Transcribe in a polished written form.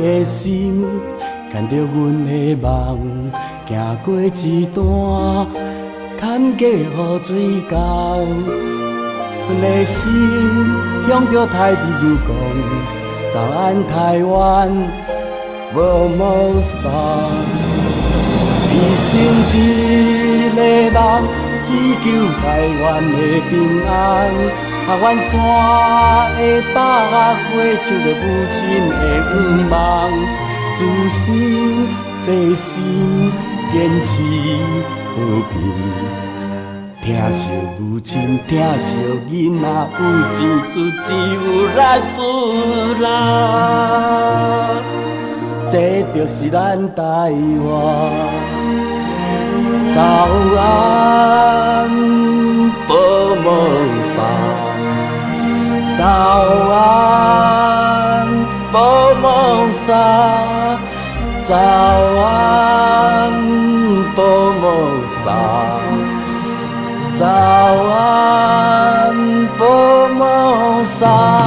的心，牵着阮的梦，行过一段坎坷雨水江。阮的心向着太平洋讲，早安台湾，Formosa。一生一个梦，只求台湾的平安。阮山的百花唱着母亲的愿望，自心这心坚持和平。疼惜母亲，疼惜囡仔，有钱出钱，有力出力，这就是咱台湾。早安，福摩沙。早安，福摩沙。早安，福摩沙。早安，福摩沙。